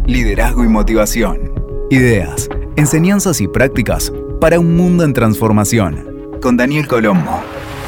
liderazgo y motivación. Ideas, enseñanzas y prácticas para un mundo en transformación. Con Daniel Colombo.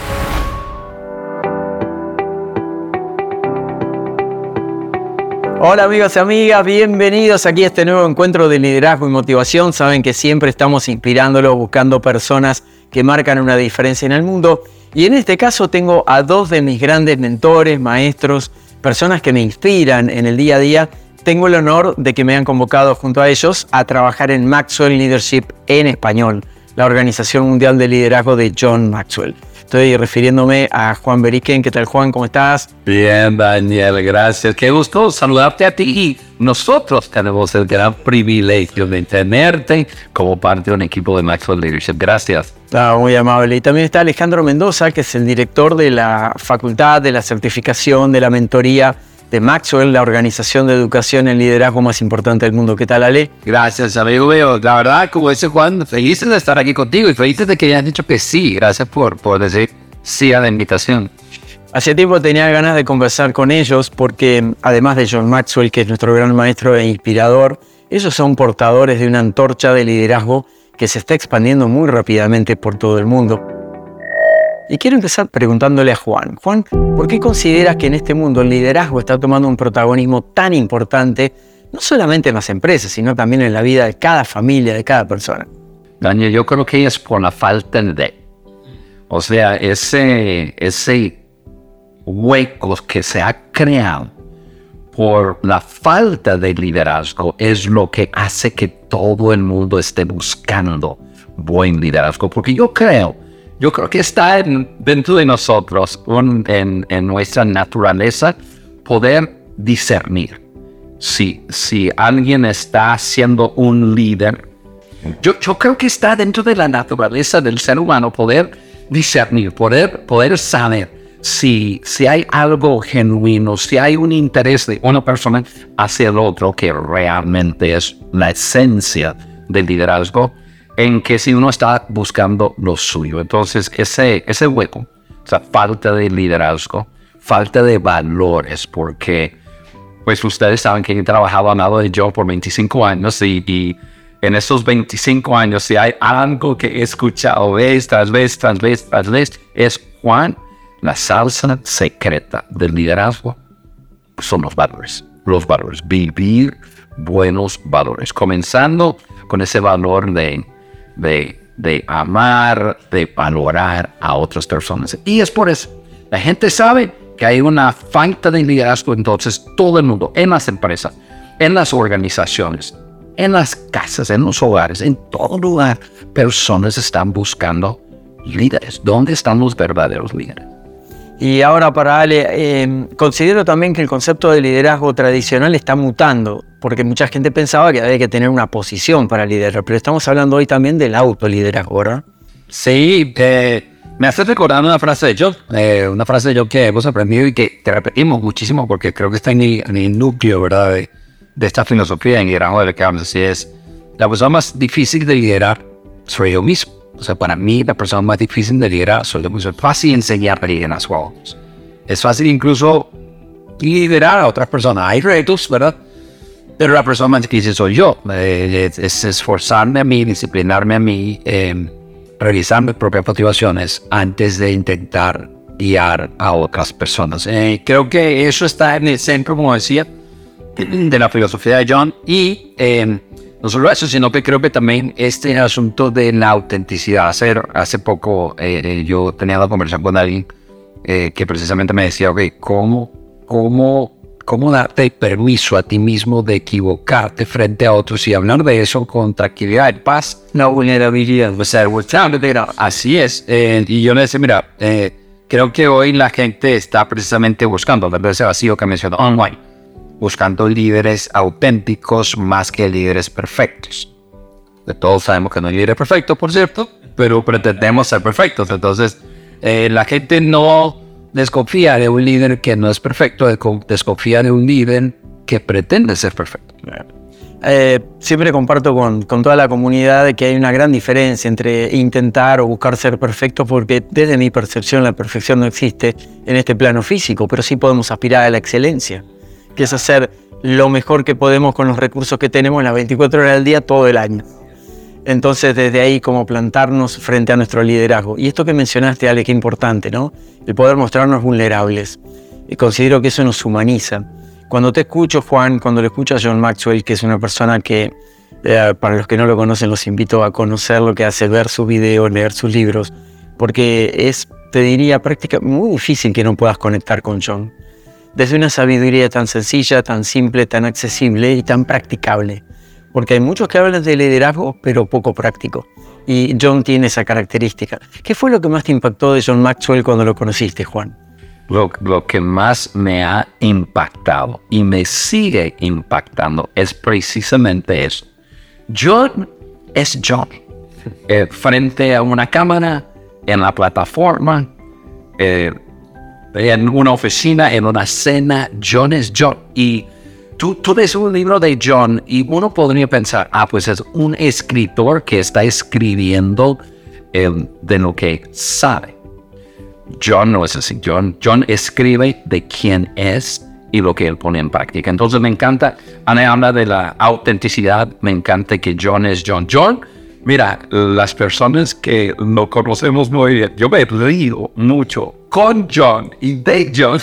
Hola amigos y amigas, bienvenidos aquí a este nuevo encuentro de liderazgo y motivación. Saben que siempre estamos inspirándolos, buscando personas que marcan una diferencia en el mundo. Y en este caso tengo a dos de mis grandes mentores, maestros, personas que me inspiran en el día a día. Tengo el honor de que me han convocado junto a ellos a trabajar en Maxwell Leadership en español, la Organización Mundial de Liderazgo de John Maxwell. Estoy refiriéndome a Juan Beriken. ¿Qué tal, Juan? ¿Cómo estás? Bien, Daniel, gracias. Qué gusto saludarte a ti. Nosotros tenemos el gran privilegio de tenerte como parte de un equipo de Maxwell Leadership. Gracias. Muy amable. Y también está Alejandro Mendoza, que es el director de la Facultad de la Certificación de la Mentoría de Maxwell, la organización de educación en liderazgo más importante del mundo. ¿Qué tal, Ale? Gracias, amigo mío. La verdad, como dice Juan, felices de estar aquí contigo y felices de que hayas dicho que sí. Gracias por decir sí a la invitación. Hace tiempo tenía ganas de conversar con ellos porque, además de John Maxwell, que es nuestro gran maestro e inspirador, ellos son portadores de una antorcha de liderazgo que se está expandiendo muy rápidamente por todo el mundo. Y quiero empezar preguntándole a Juan. Juan, ¿por qué consideras que en este mundo el liderazgo está tomando un protagonismo tan importante, no solamente en las empresas, sino también en la vida de cada familia, de cada persona? Daniel, yo creo que es por la falta de... O sea, ese hueco que se ha creado por la falta de liderazgo es lo que hace que todo el mundo esté buscando buen liderazgo. Porque yo creo que está dentro de nosotros, en nuestra naturaleza, poder discernir. Si alguien está siendo un líder, yo creo que está dentro de la naturaleza del ser humano poder discernir, poder saber si hay algo genuino, si hay un interés de una persona hacia el otro, que realmente es la esencia del liderazgo, en que si uno está buscando lo suyo. Entonces, ese hueco, esa falta de liderazgo, falta de valores, porque pues ustedes saben que he trabajado al lado de John por 25 años y en esos 25 años, si hay algo que he escuchado vez tras vez, es Juan, la salsa secreta del liderazgo son los valores. Los valores, vivir buenos valores, comenzando con ese valor de amar, de valorar a otras personas. Y es por eso, la gente sabe que hay una falta de liderazgo, entonces todo el mundo, en las empresas, en las organizaciones, en las casas, en los hogares, en todo lugar, personas están buscando líderes. ¿Dónde están los verdaderos líderes? Y ahora para Ale, considero también que el concepto de liderazgo tradicional está mutando, porque mucha gente pensaba que había que tener una posición para liderar, pero estamos hablando hoy también del autoliderazgo, ¿verdad? Sí, me hace recordar una frase de John, que hemos aprendido y que repetimos muchísimo porque creo que está en el núcleo, ¿verdad?, de esta filosofía en liderazgo de la que hablamos. Así es, la persona más difícil de liderar soy yo mismo. O sea, para mí, la persona más difícil de liderar soy yo mismo. Es fácil enseñar a liderazgo a otros. Es fácil incluso liderar a otras personas. Hay retos, ¿verdad? Pero la persona más difícil soy yo. Es esforzarme a mí, disciplinarme a mí, revisar mis propias motivaciones antes de intentar guiar a otras personas. Creo que eso está en el centro, como decía, de la filosofía de John. Y no solo eso, sino que creo que también este asunto de la autenticidad. Hace poco yo tenía una conversación con alguien que precisamente me decía, ok, ¿cómo darte permiso a ti mismo de equivocarte frente a otros y hablar de eso con tranquilidad y paz? La vulnerabilidad. Así es. Y yo le decía, mira, creo que hoy la gente está precisamente buscando, desde ese vacío que mencionó online, buscando líderes auténticos más que líderes perfectos. Todos sabemos que no hay líderes perfectos, por cierto, pero pretendemos ser perfectos. Entonces, la gente no desconfía de un líder que no es perfecto, desconfía de un líder que pretende ser perfecto. Siempre comparto con toda la comunidad de que hay una gran diferencia entre intentar o buscar ser perfecto, porque desde mi percepción la perfección no existe en este plano físico, pero sí podemos aspirar a la excelencia, que es hacer lo mejor que podemos con los recursos que tenemos las 24 horas del día, todo el año. Entonces, desde ahí, como plantarnos frente a nuestro liderazgo. Y esto que mencionaste, Ale, qué importante, ¿no? El poder mostrarnos vulnerables. Y considero que eso nos humaniza. Cuando te escucho, Juan, cuando le escucho a John Maxwell, que es una persona que, para los que no lo conocen, los invito a conocer lo que hace, ver sus videos, leer sus libros, porque es, te diría, prácticamente muy difícil que no puedas conectar con John. Desde una sabiduría tan sencilla, tan simple, tan accesible y tan practicable. Porque hay muchos que hablan de liderazgo, pero poco práctico. Y John tiene esa característica. ¿Qué fue lo que más te impactó de John Maxwell cuando lo conociste, Juan? Lo que más me ha impactado y me sigue impactando es precisamente eso. John es John. Frente a una cámara, en la plataforma, en una oficina, en una cena, John es John. Y tú lees un libro de John y uno podría pensar, pues es un escritor que está escribiendo de lo que sabe. John no es así. John escribe de quién es y lo que él pone en práctica. Entonces me encanta, Ana habla de la autenticidad, me encanta que John es John. John, mira, las personas que lo conocemos muy bien, yo me río mucho con John y de John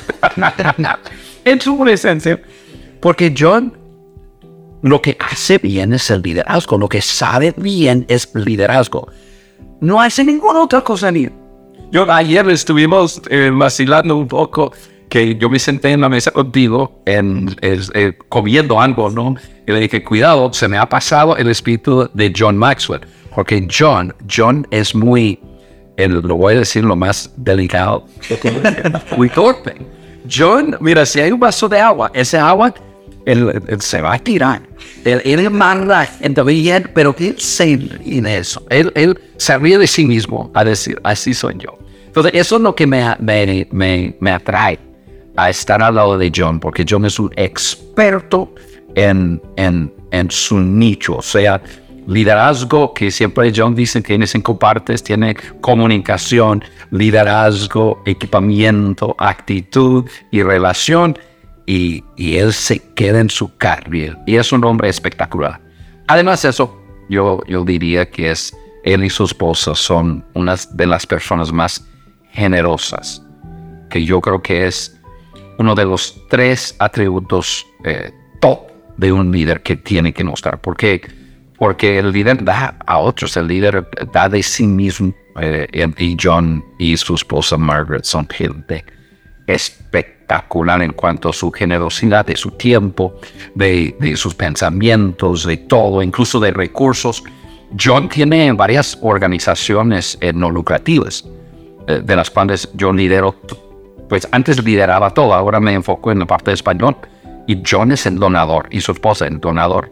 en su esencia, porque John lo que hace bien es el liderazgo, lo que sabe bien es liderazgo. No hace ninguna otra cosa ni. Yo ayer estuvimos vacilando un poco, que yo me senté en la mesa contigo, comiendo algo, ¿no? Y le dije, cuidado, se me ha pasado el espíritu de John Maxwell. Porque John es muy, lo voy a decir lo más delicado, muy torpe. John, mira, si hay un vaso de agua, ese agua, él se va a tirar. Él manda, entonces, pero él se ríe de eso. Él se ríe de sí mismo a decir, así soy yo. Entonces, eso es lo que me atrae a estar al lado de John, porque John es un experto en su nicho, o sea, liderazgo, que siempre John dice que tiene 5 partes, tiene comunicación, liderazgo, equipamiento, actitud y relación, y él se queda en su carril, y es un hombre espectacular. Además de eso, yo diría que él y su esposa son unas de las personas más generosas, que yo creo que es uno de los 3 atributos top de un líder que tiene que mostrar. Porque el líder da a otros, el líder da de sí mismo. Y John y su esposa Margaret son gente espectacular en cuanto a su generosidad, de su tiempo, de sus pensamientos, de todo, incluso de recursos. John tiene varias organizaciones no lucrativas, de las cuales yo lidero. Pues antes lideraba todo, ahora me enfoco en la parte de español. Y John es el donador y su esposa el donador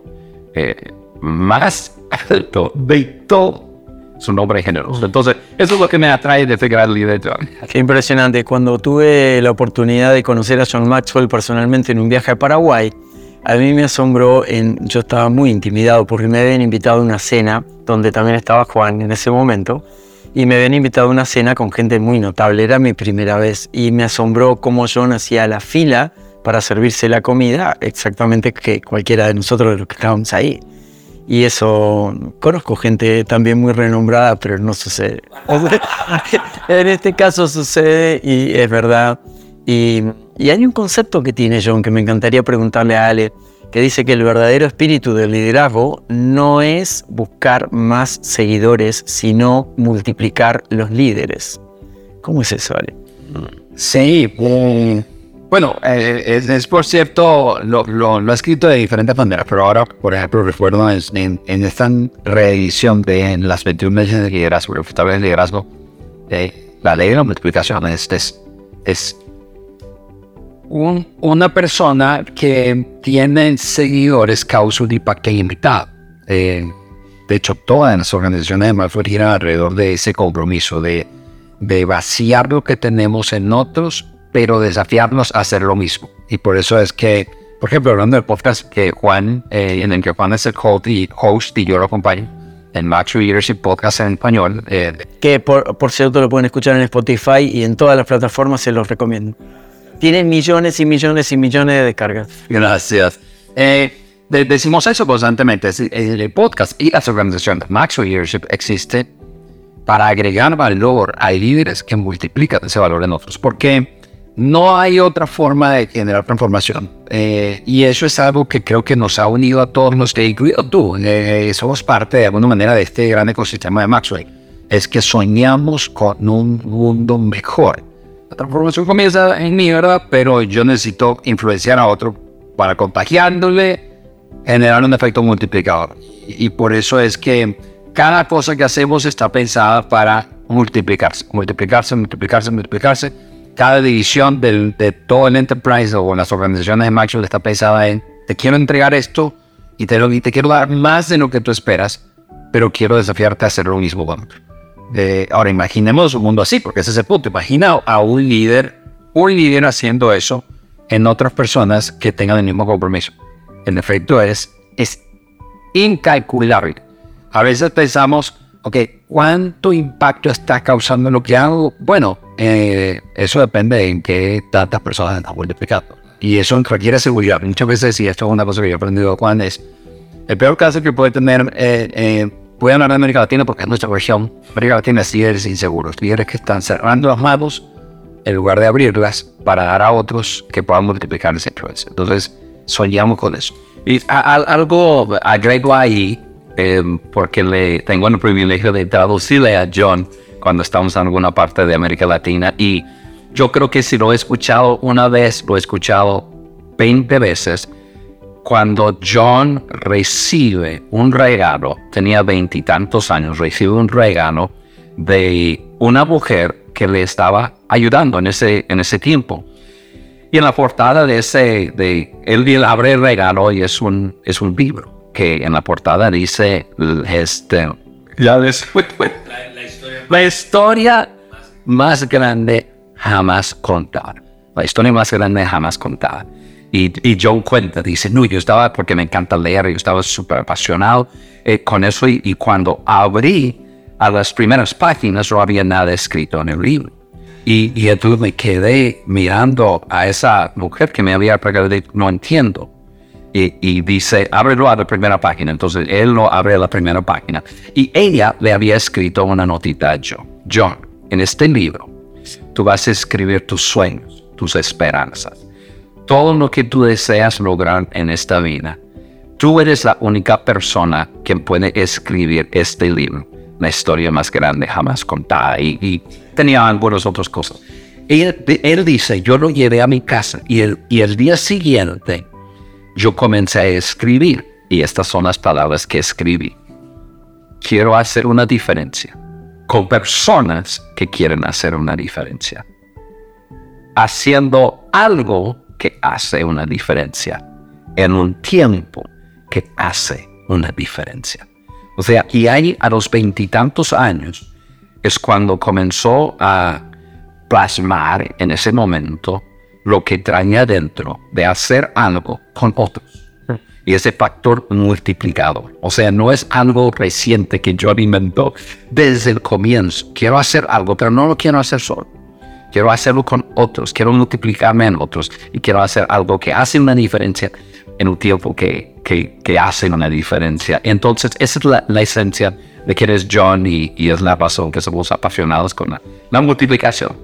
más alto de todo. Es un hombre generoso. Entonces, eso es lo que me atrae de este gran líder, John. Qué impresionante. Cuando tuve la oportunidad de conocer a John Maxwell personalmente en un viaje a Paraguay, a mí me asombró, yo estaba muy intimidado porque me habían invitado a una cena donde también estaba Juan en ese momento. Y me habían invitado a una cena con gente muy notable, era mi primera vez. Y me asombró cómo John hacía la fila para servirse la comida, exactamente que cualquiera de nosotros de los que estábamos ahí. Y eso, conozco gente también muy renombrada, pero no sucede. En este caso sucede y es verdad. Y hay un concepto que tiene John que me encantaría preguntarle a Ale, que dice que el verdadero espíritu del liderazgo no es buscar más seguidores, sino multiplicar los líderes. ¿Cómo es eso, Ale? Sí, bueno, es por cierto, lo he escrito de diferentes maneras, pero ahora, por ejemplo, recuerdo en esta reedición de las 21 leyes de liderazgo, el liderazgo, la ley de la multiplicación es una persona que tiene seguidores causa un impacto ilimitado. De hecho, todas las organizaciones de Maxwell giran alrededor de ese compromiso de vaciar lo que tenemos en otros, pero desafiarnos a hacer lo mismo. Y por eso es que, por ejemplo, hablando del podcast que Juan, en el que Juan es el host y yo lo acompaño, en Maxwell Leadership Podcast en español. Que por cierto lo pueden escuchar en Spotify y en todas las plataformas, se los recomiendo. Tiene millones y millones y millones de descargas. Gracias. Decimos eso constantemente. El podcast y las organizaciones Maxwell Leadership existen para agregar valor a líderes que multiplican ese valor en otros. Porque no hay otra forma de generar transformación. Y eso es algo que creo que nos ha unido a todos los que, incluido tú, somos parte de alguna manera de este gran ecosistema de Maxwell. Es que soñamos con un mundo mejor. La transformación comienza en mí, ¿verdad? Pero yo necesito influenciar a otro para contagiándole, generar un efecto multiplicador. Y por eso es que cada cosa que hacemos está pensada para multiplicarse. Cada división de todo el enterprise o las organizaciones de Maxwell está pensada en: te quiero entregar esto y te quiero dar más de lo que tú esperas, pero quiero desafiarte a hacer lo mismo con otro. Ahora imaginemos un mundo así, porque ese es el punto. Imagina a un líder haciendo eso en otras personas que tengan el mismo compromiso. El efecto es incalculable. A veces pensamos, ok, ¿cuánto impacto está causando lo que hago? Bueno, eso depende de en qué tantas personas están multiplicando. Y eso requiere seguridad. Muchas veces, y esto es una cosa que yo he aprendido, Juan, es el peor caso que puede tener, puede hablar de América Latina porque es nuestra región. América Latina es líderes inseguros, líderes que están cerrando las manos en lugar de abrirlas para dar a otros que puedan multiplicar esa influencia. Entonces, soñamos con eso. Y algo agrego ahí, porque tengo el privilegio de traducirle a John cuando estamos en alguna parte de América Latina, y yo creo que si lo he escuchado una vez, lo he escuchado 20 veces. Cuando John recibe un regalo, tenía 20 y tantos años, recibe un regalo de una mujer que le estaba ayudando en ese tiempo. Y en la portada él abre el regalo y es un libro que en la portada dice la historia más grande jamás contada. La historia más grande jamás contada. Y John cuenta, dice, no, yo estaba, porque me encanta leer, yo estaba súper apasionado con eso, y cuando abrí a las primeras páginas no había nada escrito en el libro. Y entonces me quedé mirando a esa mujer que me había regalado, no entiendo. Y dice, ábrelo a la primera página. Entonces él lo abre a la primera página. Y ella le había escrito una notita a John. John, en este libro, tú vas a escribir tus sueños, tus esperanzas, todo lo que tú deseas lograr en esta vida. Tú eres la única persona que puede escribir este libro, la historia más grande jamás contada. Y tenía algunas otras cosas. Él dice, yo lo llevé a mi casa y el día siguiente yo comencé a escribir. Y estas son las palabras que escribí. Quiero hacer una diferencia con personas que quieren hacer una diferencia, haciendo algo que hace una diferencia en un tiempo que hace una diferencia. O sea, y ahí a los 20 y tantos años es cuando comenzó a plasmar en ese momento lo que traía dentro de hacer algo con otros. Y ese factor multiplicador. O sea, no es algo reciente que yo inventó desde el comienzo. Quiero hacer algo, pero no lo quiero hacer solo. Quiero hacerlo con otros, quiero multiplicarme en otros y quiero hacer algo que hace una diferencia en un tiempo que hace una diferencia. Entonces, esa es la esencia de quién es John y es la razón que somos apasionados con la multiplicación.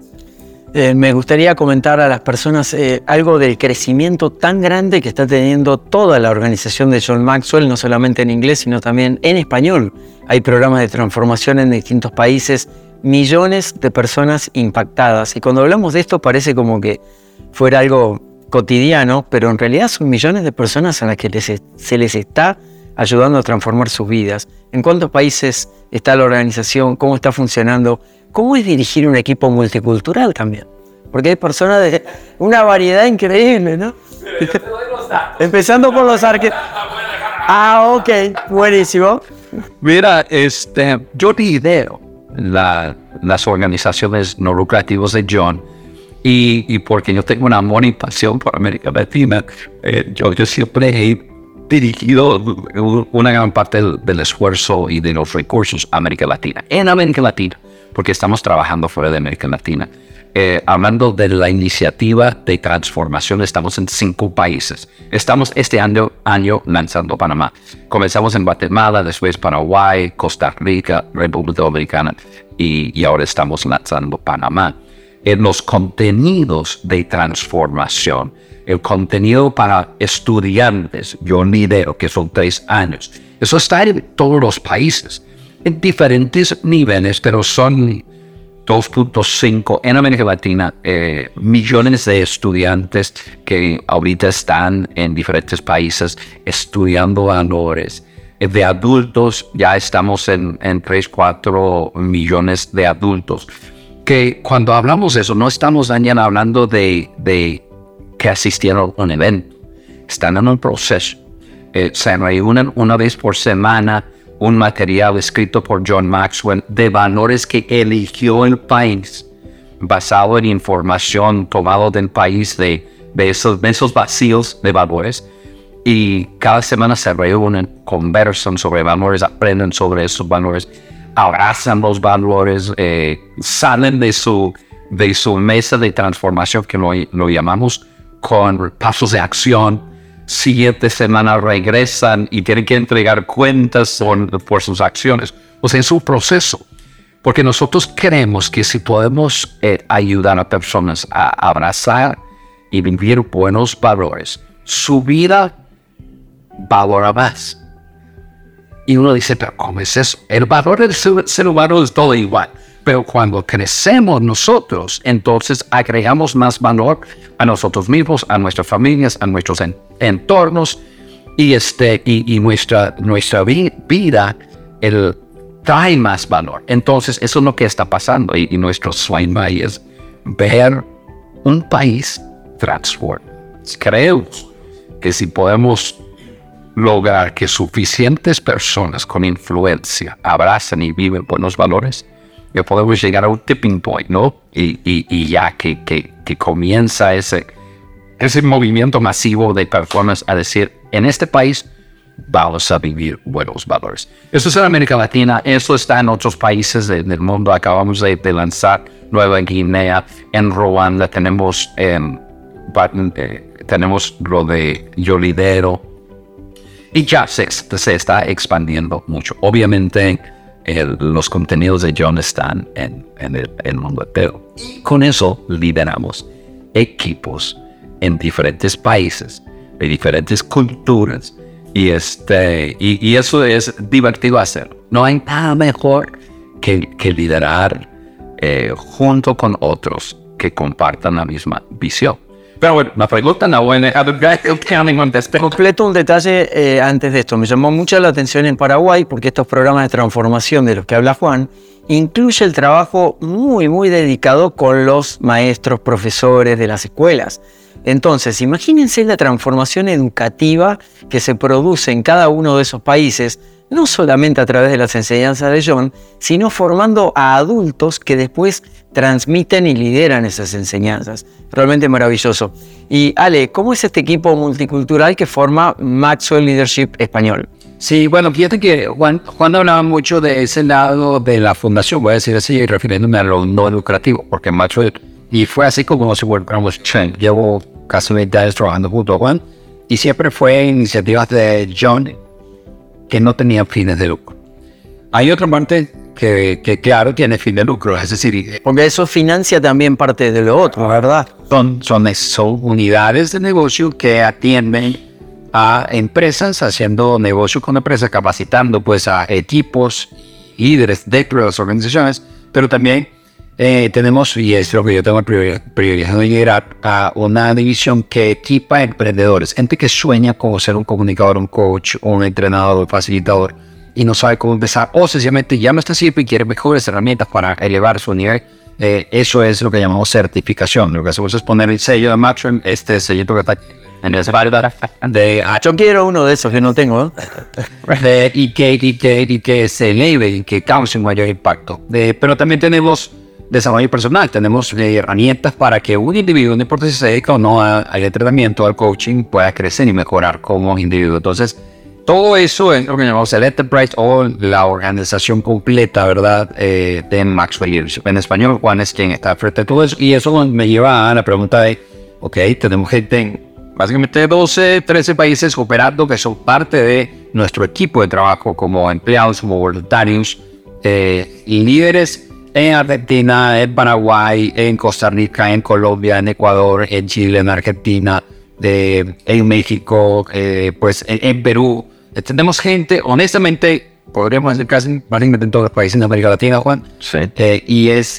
Me gustaría comentar a las personas algo del crecimiento tan grande que está teniendo toda la organización de John Maxwell, no solamente en inglés, sino también en español. Hay programas de transformación en distintos países, millones de personas impactadas. Y cuando hablamos de esto parece como que fuera algo cotidiano, pero en realidad son millones de personas a las que se les está ayudando a transformar sus vidas. ¿En cuántos países está la organización? ¿Cómo está funcionando? ¿Cómo es dirigir un equipo multicultural también? Porque hay personas de una variedad increíble, ¿no? Empezando por los arquitectos. Ok, buenísimo. Mira, yo lidero las organizaciones no lucrativas de John, y porque yo tengo un amor y pasión por América Latina, yo siempre he dirigido una gran parte del esfuerzo y de los recursos a América Latina, en América Latina, porque estamos trabajando fuera de América Latina. hablando de la iniciativa de transformación, estamos en 5 países. Estamos este año lanzando Panamá. Comenzamos en Guatemala, después Paraguay, Costa Rica, República Dominicana y ahora estamos lanzando Panamá. En los contenidos de transformación, el contenido para estudiantes, yo lidero, que son 3 años. Eso está en todos los países, en diferentes niveles, pero son 2.5 en América Latina, millones de estudiantes que ahorita están en diferentes países estudiando valores. De adultos, ya estamos en 3-4 millones de adultos. Que cuando hablamos de eso, no estamos hablando de que asistieron a un evento. Están en un proceso. Se reúnen una vez por semana, un material escrito por John Maxwell de valores que eligió el país, basado en información tomada del país de esos vacíos de valores. Y cada semana se reúnen, conversan sobre valores, aprenden sobre esos valores, abrazan los valores, salen de su mesa de transformación, que lo llamamos, con pasos de acción. Siguiente semana regresan y tienen que entregar cuentas por sus acciones. O sea, es un proceso. Porque nosotros creemos que si podemos ayudar a personas a abrazar y vivir buenos valores, su vida valora más. Y uno dice, pero ¿cómo es eso? El valor del ser humano es todo igual. Pero cuando crecemos nosotros, entonces agregamos más valor a nosotros mismos, a nuestras familias, a nuestros entornos, y nuestra vida trae más valor. Entonces eso es lo que está pasando, y nuestro sueño ahí es ver un país transformado. Creemos que si podemos lograr que suficientes personas con influencia abracen y viven buenos valores, que podemos llegar a un tipping point, ¿no? Y ya que comienza ese movimiento masivo de personas a decir, en este país vamos a vivir buenos valores. Eso es en América Latina, eso está en otros países del mundo. Acabamos de lanzar Nueva Guinea, en Ruanda tenemos lo de Yo Lidero, y ya se está expandiendo mucho. Obviamente, los contenidos de John están en el mundo entero. Y con eso lideramos equipos en diferentes países, de diferentes culturas. Y eso es divertido hacerlo. No hay nada mejor que liderar junto con otros que compartan la misma visión. Pero bueno, la pregunta no buena. Completo un detalle antes de esto. Me llamó mucho la atención en Paraguay, porque estos programas de transformación de los que habla Juan incluye el trabajo muy, muy dedicado con los maestros, profesores de las escuelas. Entonces, imagínense la transformación educativa que se produce en cada uno de esos países, no solamente a través de las enseñanzas de John, sino formando a adultos que después transmiten y lideran esas enseñanzas. Realmente maravilloso. Y Ale, ¿cómo es este equipo multicultural que forma Maxwell Leadership Español? Sí, bueno, fíjate que Juan hablaba mucho de ese lado de la fundación, voy a decir así, refiriéndome a lo no lucrativo, porque Maxwell, y fue así como nos volvamos Chen. Llevo casi 20 años trabajando junto a Juan, y siempre fue iniciativas de John que no tenían fines de lucro. Hay otra parte que claro, tiene fin de lucro, es decir... Porque eso financia también parte de lo otro, ¿verdad? Son unidades de negocio que atienden a empresas, haciendo negocio con empresas, capacitando pues a equipos, líderes dentro de las organizaciones, pero también tenemos, y es lo que yo tengo el privilegio de liderar, a una división que equipa a emprendedores, gente que sueña con ser un comunicador, un coach, un entrenador, un facilitador, y no sabe cómo empezar, o sencillamente ya no está sirve y quiere mejores herramientas para elevar su nivel. Eso es lo que llamamos certificación. Lo que hacemos es poner el sello de Maxwell, este sellito que está en el espalda yo quiero uno de esos que no tengo, ¿eh? y que se eleve y que cause un mayor impacto. Pero también tenemos desarrollo personal, tenemos herramientas para que un individuo, no importa si se dedica o no al entrenamiento, al coaching, pueda crecer y mejorar como individuo. Entonces, todo eso es lo que llamamos el enterprise o la organización completa, ¿verdad? De Maxwell Leadership. En español, Juan es quien está frente a todo eso. Y eso me lleva a la pregunta de, ok, tenemos gente en básicamente 12, 13 países operando que son parte de nuestro equipo de trabajo como empleados, como voluntarios, líderes en Argentina, en Paraguay, en Costa Rica, en Colombia, en Ecuador, en Chile, en Argentina, en México, pues en Perú. Tenemos gente, honestamente, podríamos decir casi básicamente en todos los países de América Latina, Juan. Sí. Y es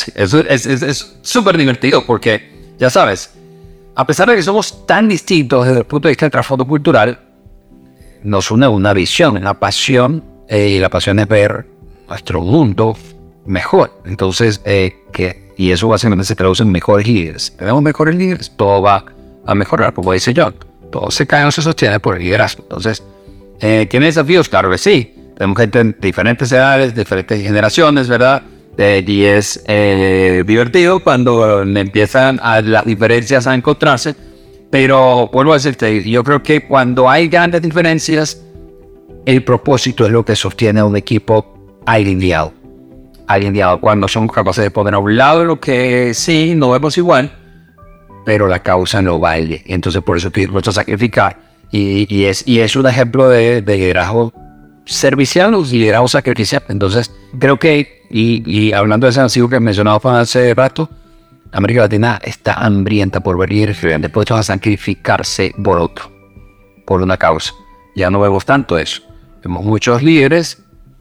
súper divertido porque, ya sabes, a pesar de que somos tan distintos desde el punto de vista del trasfondo cultural, nos une una visión, una pasión, y la pasión es ver nuestro mundo mejor. Entonces, y eso básicamente se traduce en mejores líderes. Tenemos mejores líderes, todo va a mejorar, como dice John. Todo se cae o se sostiene por el liderazgo. Entonces, ¿tiene desafíos? Claro que sí. Tenemos gente en diferentes edades, diferentes generaciones, ¿verdad? Y es divertido cuando empiezan las diferencias a encontrarse. Pero vuelvo a decirte, yo creo que cuando hay grandes diferencias, el propósito es lo que sostiene a un equipo alineado. Cuando somos capaces de poner a un lado lo que sí, no vemos igual, pero la causa no vale. Entonces por eso estoy dispuesto a sacrificar. Y es un ejemplo de liderazgo servicial o liderazgo sacrificial. Entonces creo que, y hablando de ese anuncio que mencionaba hace rato, América Latina está hambrienta por venir, dispuestos a sacrificarse por otro, por una causa. Ya no vemos tanto eso. Vemos muchos líderes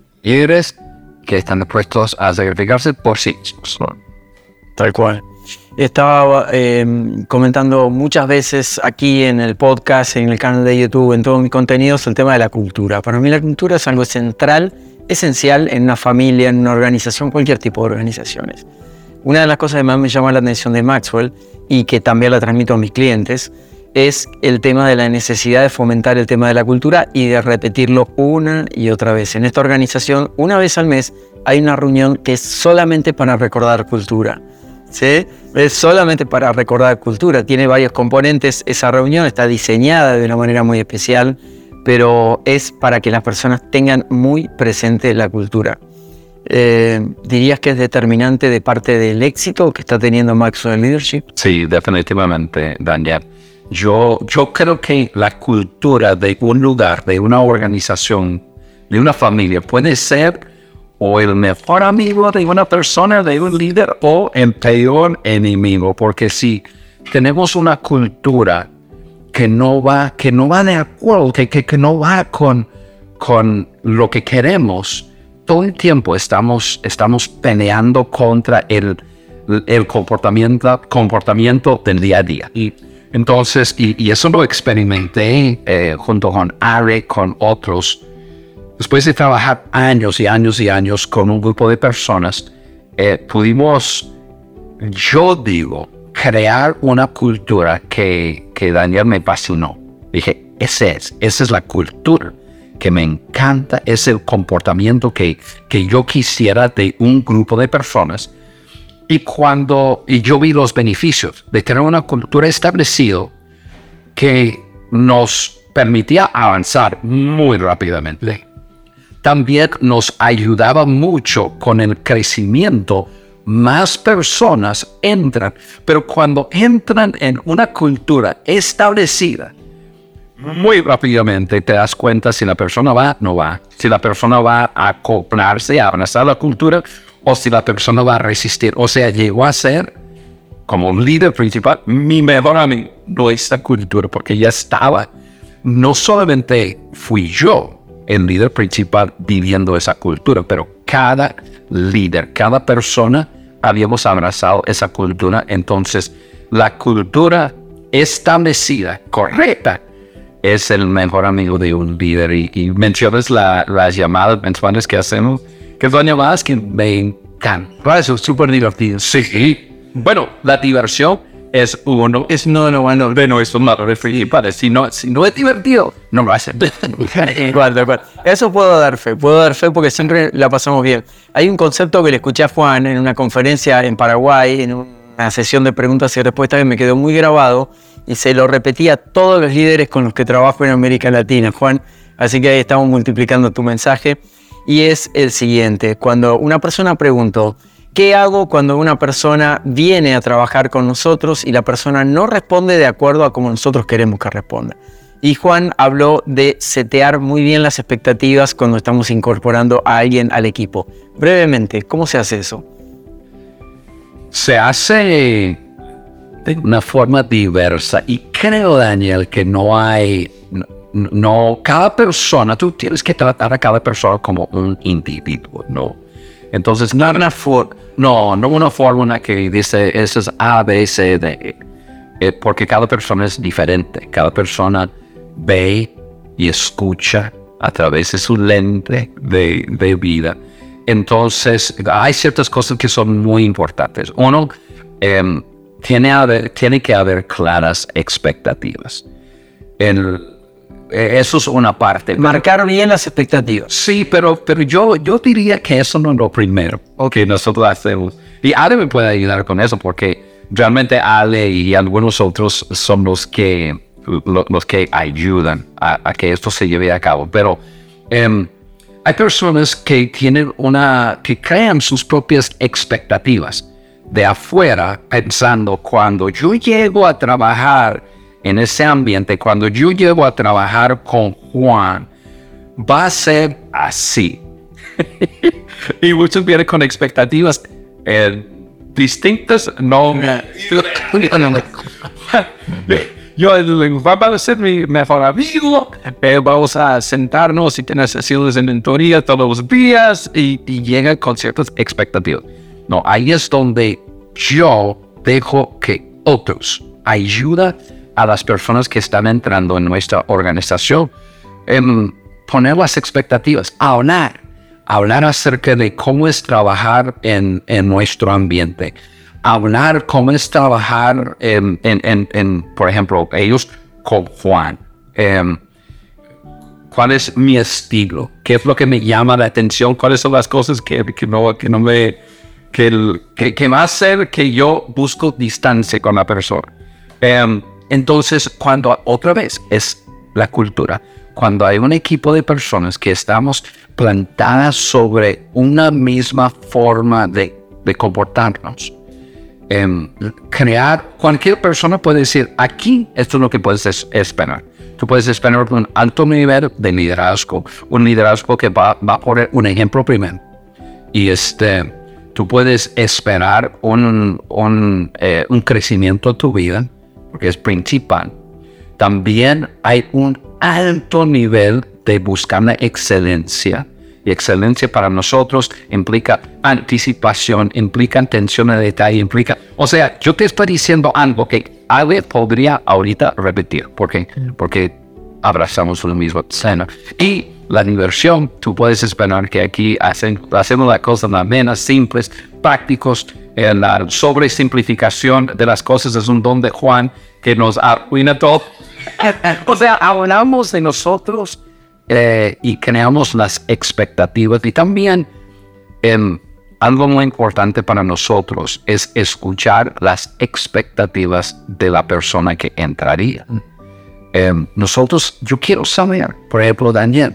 que están dispuestos a sacrificarse por sí. Tal cual. Estaba comentando muchas veces aquí en el podcast, en el canal de YouTube, en todos mis contenidos, el tema de la cultura. Para mí la cultura es algo central, esencial en una familia, en una organización, cualquier tipo de organizaciones. Una de las cosas que más me llama la atención de Maxwell y que también la transmito a mis clientes es el tema de la necesidad de fomentar el tema de la cultura y de repetirlo una y otra vez. En esta organización, una vez al mes, hay una reunión que es solamente para recordar cultura. ¿Sí? Es solamente para recordar cultura. Tiene varios componentes. Esa reunión está diseñada de una manera muy especial, pero es para que las personas tengan muy presente la cultura. ¿Dirías que es determinante de parte del éxito que está teniendo Maxwell Leadership? Sí, definitivamente, Daniel. Yo creo que la cultura de un lugar, de una organización, de una familia, puede ser o el mejor amigo de una persona, de un líder, o el peor enemigo. Porque si tenemos una cultura que no va de acuerdo, que no va con lo que queremos, todo el tiempo estamos peleando contra el comportamiento del día a día. Y entonces, y eso lo experimenté junto con Ari, con otros. Después de trabajar años y años y años con un grupo de personas, pudimos, yo digo, crear una cultura que Daniel me apasionó. Dije, esa es la cultura que me encanta, es el comportamiento que yo quisiera de un grupo de personas. Y yo vi los beneficios de tener una cultura establecida que nos permitía avanzar muy rápidamente. También nos ayudaba mucho con el crecimiento. Más personas entran, pero cuando entran en una cultura establecida, muy rápidamente te das cuenta si la persona va, no va. Si la persona va a acoplarse, a abrazar la cultura, o si la persona va a resistir. O sea, llegó a ser, como un líder principal, mi mejor amigo de esta cultura, porque ya estaba. No solamente fui yo el líder principal viviendo esa cultura, pero cada líder, cada persona habíamos abrazado esa cultura. Entonces, la cultura establecida, correcta, es el mejor amigo de un líder. Y mencionas las llamadas mensuales que hacemos, que son llamadas que me encantan. Eso es súper divertido. Sí. Bueno, la diversión es uno de nuestros valores principales. Si no es divertido, no lo hacen. Eso puedo dar fe porque siempre la pasamos bien. Hay un concepto que le escuché a Juan en una conferencia en Paraguay, en una sesión de preguntas y respuestas que me quedó muy grabado y se lo repetía a todos los líderes con los que trabajo en América Latina. Juan, Así que ahí estamos multiplicando tu mensaje. Y es el siguiente. Cuando una persona preguntó, ¿qué hago cuando una persona viene a trabajar con nosotros y la persona no responde de acuerdo a como nosotros queremos que responda? Y Juan habló de setear muy bien las expectativas cuando estamos incorporando a alguien al equipo. Brevemente, ¿cómo se hace eso? Se hace de una forma diversa y creo, Daniel, que no hay... No, cada persona, tú tienes que tratar a cada persona como un individuo, ¿no? Entonces, no una fórmula que dice, eso es A, B, C, D. Porque cada persona es diferente. Cada persona ve y escucha a través de su lente de vida. Entonces, hay ciertas cosas que son muy importantes. Uno, tiene que haber claras expectativas. Eso es una parte. Marcar bien las expectativas. Sí, pero yo diría que eso no es lo primero que nosotros hacemos. Y Ale me puede ayudar con eso porque realmente Ale y algunos otros son los que ayudan a que esto se lleve a cabo. Pero hay personas que que crean sus propias expectativas de afuera pensando cuando yo llego a trabajar en ese ambiente, cuando yo llego a trabajar con Juan, va a ser así. Y muchos vienen con expectativas distintas. No, va a ser mi mejor amigo. Vamos a sentarnos y tener sesiones de mentoría todos los días y llega con ciertas expectativas. No, ahí es donde yo dejo que otros ayuden a las personas que están entrando en nuestra organización, poner las expectativas, hablar acerca de cómo es trabajar en nuestro ambiente, hablar cómo es trabajar por ejemplo, ellos con Juan, cuál es mi estilo, qué es lo que me llama la atención, cuáles son las cosas que va a hacer que yo busco distancia con la persona. Entonces, cuando otra vez es la cultura, cuando hay un equipo de personas que estamos plantadas sobre una misma forma de comportarnos, cualquier persona puede decir, aquí esto es lo que puedes esperar. Tú puedes esperar un alto nivel de liderazgo, un liderazgo que va a poner un ejemplo primero. Y tú puedes esperar un crecimiento en tu vida, porque es principal. También hay un alto nivel de buscar la excelencia. Y excelencia para nosotros implica anticipación, implica atención al detalle, O sea, yo te estoy diciendo algo que Ale podría ahorita repetir. ¿Por qué? Porque abrazamos la misma escena. Y la diversión, tú puedes esperar que aquí hacemos las cosas más menos simples, prácticos. La sobresimplificación de las cosas es un don de Juan que nos arruina todo. O sea, hablamos de nosotros y creamos las expectativas. Y también algo muy importante para nosotros es escuchar las expectativas de la persona que entraría. Yo quiero saber, por ejemplo, Daniel,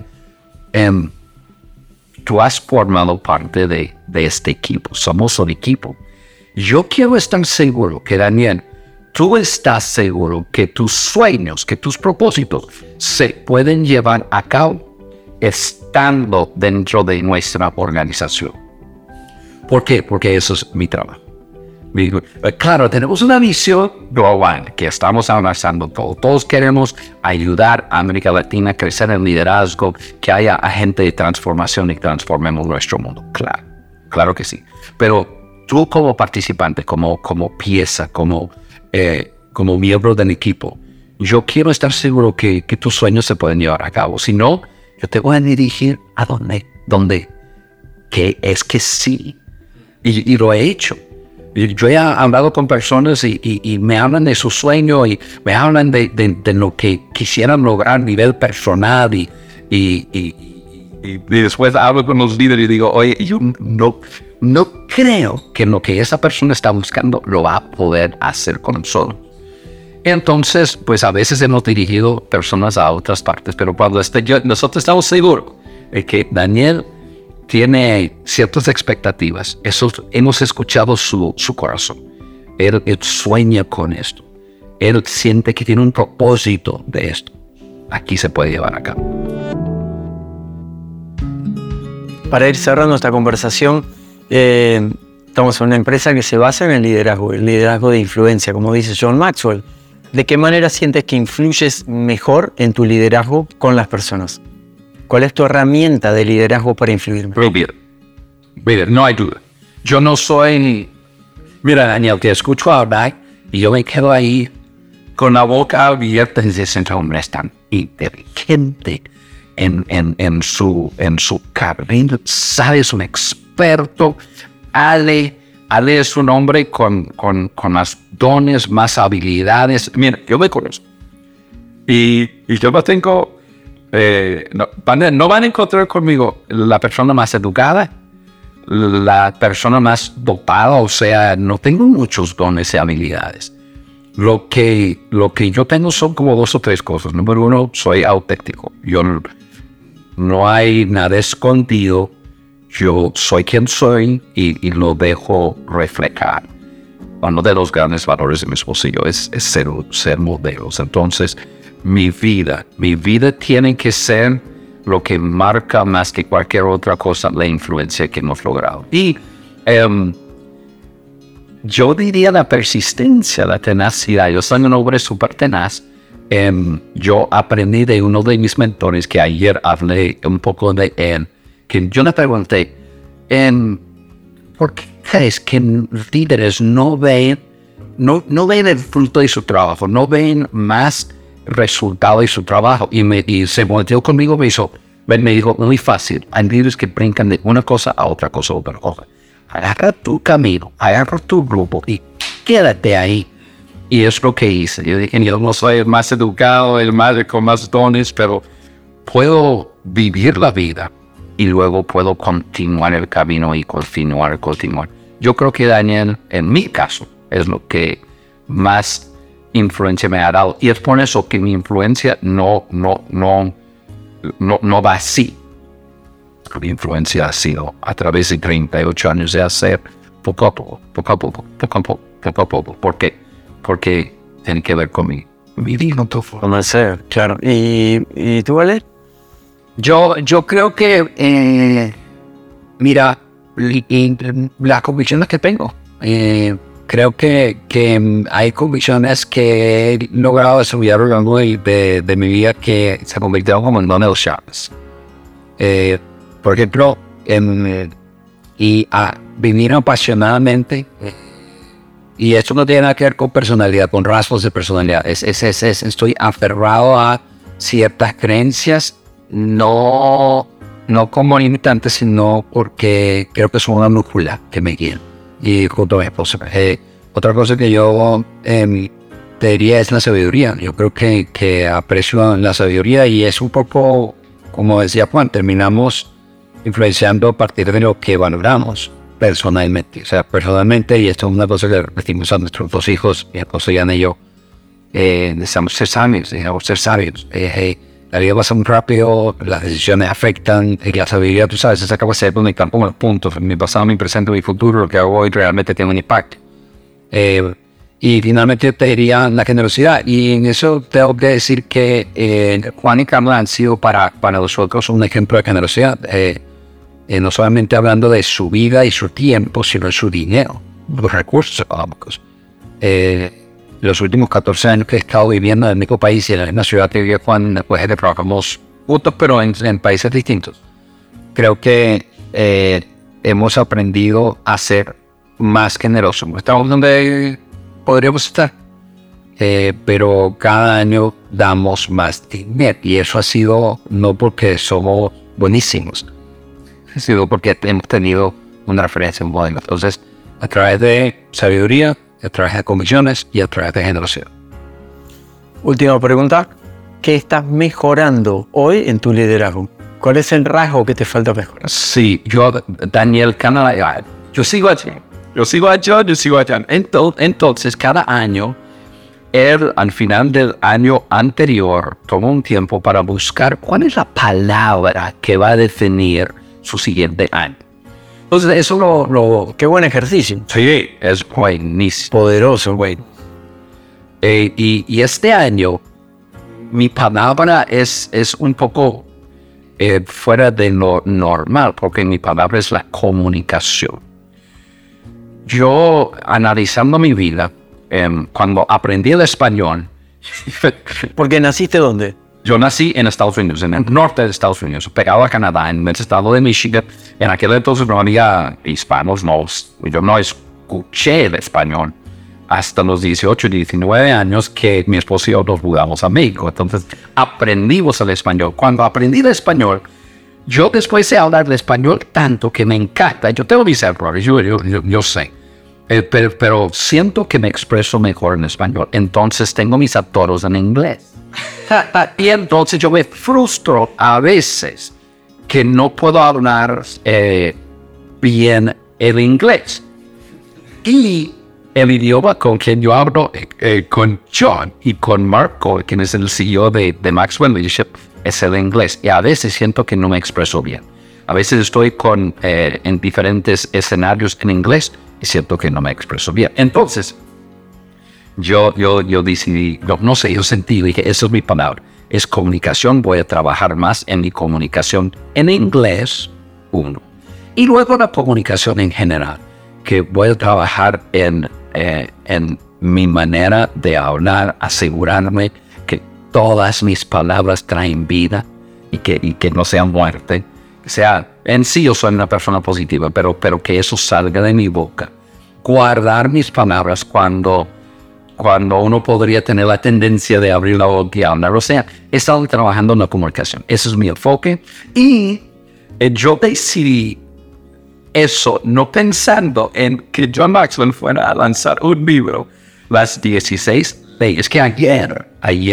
tú has formado parte de este equipo, somos un equipo. Yo quiero estar seguro que, Daniel, tú estás seguro que tus sueños, que tus propósitos se pueden llevar a cabo estando dentro de nuestra organización. ¿Por qué? Porque eso es mi trabajo. Claro, tenemos una visión global que estamos avanzando todos. Todos queremos ayudar a América Latina a crecer en liderazgo, que haya agente de transformación y transformemos nuestro mundo. Claro que sí. Pero tú como participante, como pieza, como miembro del equipo, yo quiero estar seguro que tus sueños se pueden llevar a cabo. Si no, yo te voy a dirigir a dónde. Que es que sí. Y lo he hecho. Yo he hablado con personas y me hablan de su sueño y me hablan de lo que quisieran lograr a nivel personal y después hablo con los líderes y digo, oye, yo no creo que lo que esa persona está buscando lo va a poder hacer con nosotros. Entonces, pues a veces hemos dirigido personas a otras partes, pero cuando nosotros estamos seguros de que Daniel tiene ciertas expectativas. Hemos escuchado su corazón. Él sueña con esto. Él siente que tiene un propósito de esto. Aquí se puede llevar a cabo. Para ir cerrando esta conversación, estamos en una empresa que se basa en el liderazgo de influencia, como dice John Maxwell. ¿De qué manera sientes que influyes mejor en tu liderazgo con las personas? ¿Cuál es tu herramienta de liderazgo para influir? Mira, no hay duda. Yo no soy... Mira, Daniel, te escucho hablar y yo me quedo ahí con la boca abierta y ese hombre es tan inteligente en su carrera, sabe, es un experto. Ale es un hombre con más dones, más habilidades. Mira, yo me conozco. Y yo no tengo... no van a encontrar conmigo la persona más educada, la persona más dotada, o sea, no tengo muchos dones y habilidades. Lo que yo tengo son como 2 o 3 cosas. Número 1, soy auténtico. Yo no hay nada escondido. Yo soy quien soy y lo dejo reflejar. Uno de los grandes valores de mi bolsillo es ser modelos. Entonces, mi vida tiene que ser lo que marca más que cualquier otra cosa la influencia que hemos logrado. Y yo diría la persistencia, la tenacidad. Yo soy un hombre súper tenaz. Yo aprendí de uno de mis mentores, que ayer hablé un poco de él, que yo le pregunté, ¿por qué crees que líderes no ven el fruto de su trabajo, no ven más resultado de su trabajo? Y se volteó conmigo, me dijo, muy fácil, hay líderes que brincan de una cosa a otra cosa, agarra tu camino, agarra tu grupo y quédate ahí. Y es lo que hice. Yo dije, yo no soy el más educado, con más dones, pero puedo vivir la vida y luego puedo continuar el camino y continuar. Yo creo que Daniel, en mi caso, es lo que más influencia me ha dado. Y es por eso que mi influencia no va así. Mi influencia ha sido a través de 38 años de hacer poco a poco. ¿Por qué? Porque tiene que ver con mi vida. Como ser, claro. ¿Y tú, Valer? Yo creo que, mira, las convicciones que tengo, creo que hay convicciones que he logrado desarrollar a lo largo de mi vida que se convirtieron como en dones llaves. Por ejemplo, vivir apasionadamente, y esto no tiene nada que ver con personalidad, con rasgos de personalidad. Estoy aferrado a ciertas creencias, no como limitantes, sino porque creo que son una brújula que me guía. Y junto a mi esposa. Otra cosa que yo te diría es la sabiduría. Yo creo que aprecio la sabiduría y es un poco, como decía Juan, terminamos influenciando a partir de lo que valoramos personalmente. O sea, personalmente, y esto es una cosa que repetimos a nuestros 2 hijos, mi esposa Yana y yo, necesitamos ser sabios. La vida pasa muy rápido, las decisiones afectan, y la sabiduría, tú sabes, esa capacidad de conectar con los puntos, mi pasado, mi presente, mi futuro, lo que hago hoy realmente tiene un impacto. Y finalmente te diría la generosidad, y en eso tengo que decir que Juan y Carla han sido para nosotros un ejemplo de generosidad, no solamente hablando de su vida y su tiempo, sino de su dinero, los recursos económicos. Los últimos 14 años que he estado viviendo en el mismo país y en la misma ciudad que vive Juan, después de trabajamos juntos, pero en países distintos. Creo que hemos aprendido a ser más generosos. Estamos donde podríamos estar, pero cada año damos más dinero. Y eso ha sido no porque somos buenísimos, ha sido porque hemos tenido una referencia en modelo. Entonces, a través de sabiduría, a través de convicciones y a través de generosidad. Última pregunta. ¿Qué estás mejorando hoy en tu liderazgo? ¿Cuál es el rasgo que te falta mejorar? Sí, Daniel Canal, yo sigo allá. Entonces, cada año él al final del año anterior tomó un tiempo para buscar cuál es la palabra que va a definir su siguiente año. Entonces eso Qué buen ejercicio. sí, es buenísimo. Poderoso, güey. Y este año mi palabra es un poco fuera de lo normal, porque mi palabra es la comunicación. Yo, analizando mi vida, cuando aprendí el español, ¿Porque naciste dónde? yo nací en Estados Unidos, en el norte de Estados Unidos, pegado a Canadá, en el estado de Michigan. En aquel entonces no había hispanos, yo no escuché el español hasta los 18, 19 años que mi esposo y yo nos mudamos a México. Entonces aprendimos el español. Cuando aprendí el español, yo después sé hablar el español tanto que me encanta. Yo tengo mis errores, yo sé. Pero siento que me expreso mejor en español. Entonces tengo mis atoros en inglés. Y entonces yo me frustro a veces que no puedo hablar bien el inglés. Y el idioma con quien yo hablo, con John y con Marco, quien es el CEO de Maxwell Leadership, es el inglés. Y a veces siento que no me expreso bien. A veces estoy en diferentes escenarios en inglés y siento que no me expreso bien. Entonces, yo decidí, no sé, yo sentí, dije, esa es mi palabra, es comunicación. Voy a trabajar más en mi comunicación en inglés, uno. Y luego la comunicación en general, que voy a trabajar en mi manera de hablar, asegurarme que todas mis palabras traen vida y que no sean muerte. O sea, en sí yo soy una persona positiva, pero que eso salga de mi boca. Guardar mis palabras cuando uno podría tener la tendencia de abrir la boca y hablar. O sea, he estado trabajando en la comunicación. Ese es mi enfoque. Y yo decidí eso, no pensando en que John Maxwell fuera a lanzar un libro, las 16 leyes, que ayer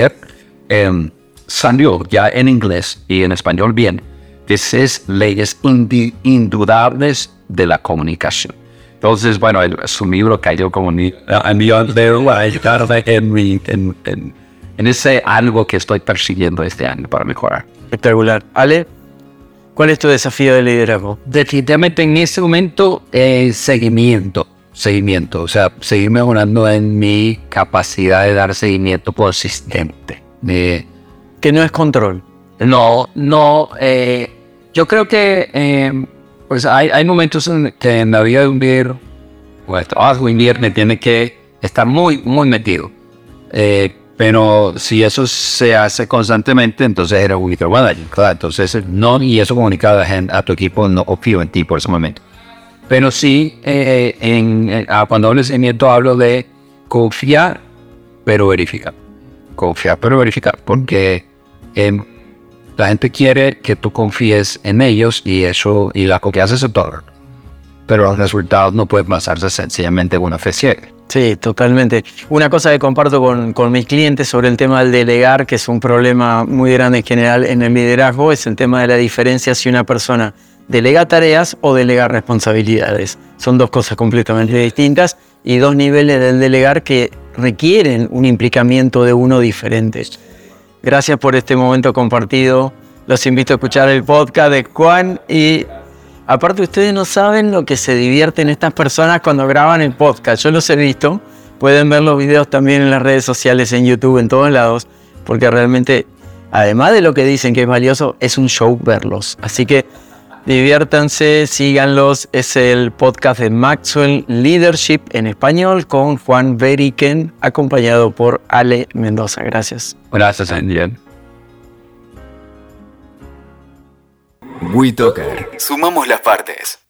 salió ya en inglés y en español bien, 16 leyes indudables de la comunicación. Entonces, bueno, su libro cayó como en ese algo que estoy persiguiendo este año para mejorar. Espectacular. Ale, ¿cuál es tu desafío de liderazgo? Definitivamente en este momento, seguimiento. O sea, seguir mejorando en mi capacidad de dar seguimiento consistente. Que no es control. Yo creo que pues hay momentos en que en la vida de un líder, o el trabajo de un líder, me tiene que estar muy, muy metido. Pero si eso se hace constantemente, entonces era un micromanaging, claro. Entonces, no, y eso comunicaba a tu equipo, no confío en ti por ese momento. Pero sí, cuando hablo de seguimiento, hablo de confiar, pero verificar. Confiar, pero verificar, porque la gente quiere que tú confíes en ellos y la confianza se otorga. Pero los resultados no pueden basarse sencillamente en una fe ciega. Sí, totalmente. Una cosa que comparto con mis clientes sobre el tema del delegar, que es un problema muy grande en general en el liderazgo, es el tema de la diferencia si una persona delega tareas o delega responsabilidades. Son dos cosas completamente distintas y dos niveles del delegar que requieren un implicamiento de uno diferente. Gracias por este momento compartido. Los invito a escuchar el podcast de Juan y aparte ustedes no saben lo que se divierten estas personas cuando graban el podcast. Yo los he visto. Pueden ver los videos también en las redes sociales, en YouTube, en todos lados, porque realmente, además de lo que dicen que es valioso, es un show verlos. Así que diviértanse, síganlos. Es el podcast de Maxwell Leadership en español con Juan Veriken, acompañado por Ale Mendoza. Gracias. Gracias, Andy. WeToker. Sumamos las partes.